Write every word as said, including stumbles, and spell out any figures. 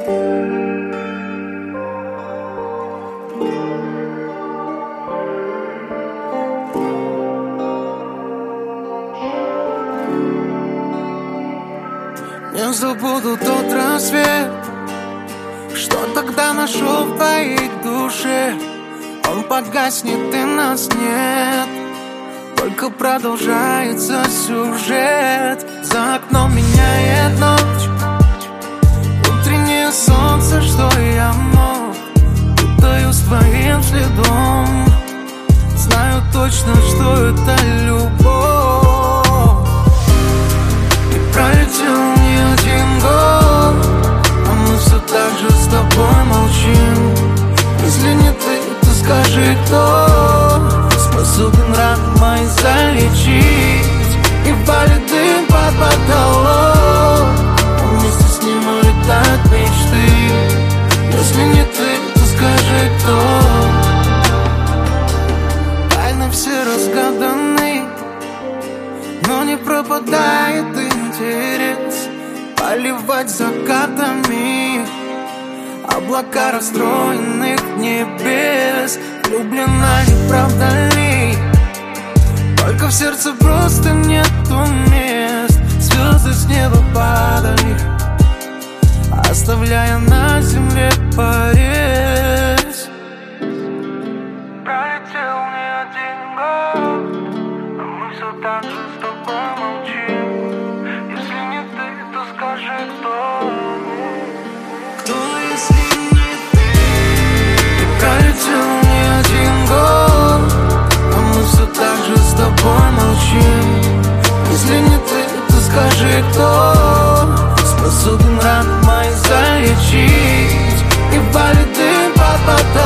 Не забуду тот рассвет, что тогда нашел в твоей душе. Он погаснет и нас нет, только продолжается сюжет. За окном меняет ночь, утреннее солнце, что я мог. Путаюсь твоим следом, знаю точно, что это любовь. И пролетел не один год, а мы все так же с тобой молчим. Если не ты, то скажи, кто способен раны мои залечить и валит дым под потолок, а вместе с ним улетают мечты. Если не ты, то скажи, кто. Тайны все разгаданы, но не пропадает интерес. Поливать закатами облака расстроенных небес. Влюблена, не правда ли? Только в сердце просто нету мест. Звезды с неба падали, оставляя на земле порез. Пролетел не один год, а мы все так же с тобой молчим. Если не ты, то скажи, кто. Кто, если не ты? Пролетел не один год, а мы все так же с тобой молчим. Если не ты, то скажи, кто способен раны мои залечить и валит дым под потолок.